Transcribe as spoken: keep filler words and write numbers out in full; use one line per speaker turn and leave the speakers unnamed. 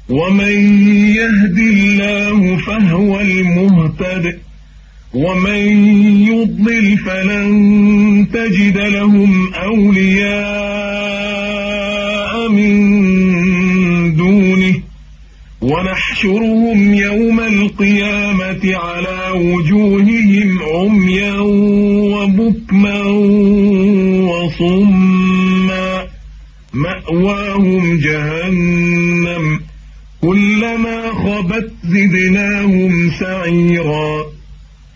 ومن يهد الله فهو المهتد ومن يضلل فلن تجد لهم أولياء من دونه ونحشرهم يوم القيامة على وجوههم عميا وبكما وصما مأواهم جهنم كلما خبت زدناهم سعيرا